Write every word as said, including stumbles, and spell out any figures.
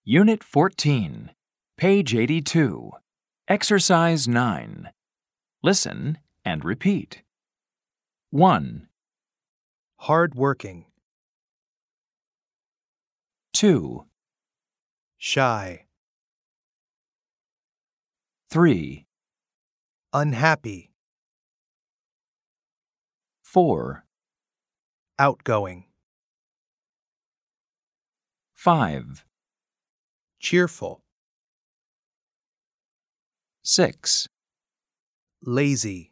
Unit fourteen, page eighty-two, Exercise nine. Listen and repeat. one, Hard-working, two, shy, three, unhappy, four, outgoing, five, cheerful, six, lazy,